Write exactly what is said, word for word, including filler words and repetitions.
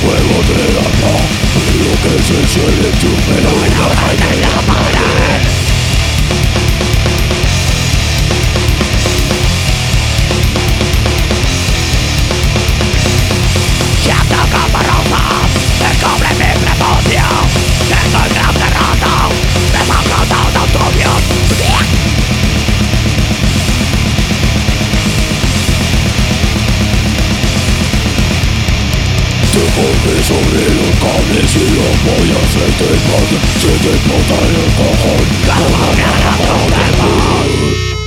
fuego de alma, lo que se enciende en tu pelo y la calle de la pared. Si ataca barrosa, descubre mi prepucio. Tengo el gran derrota, desangrado de autobios. Te pondré sobre los cables y los voy a hacerte mal. Se te explota el cojón. Cada mañana tu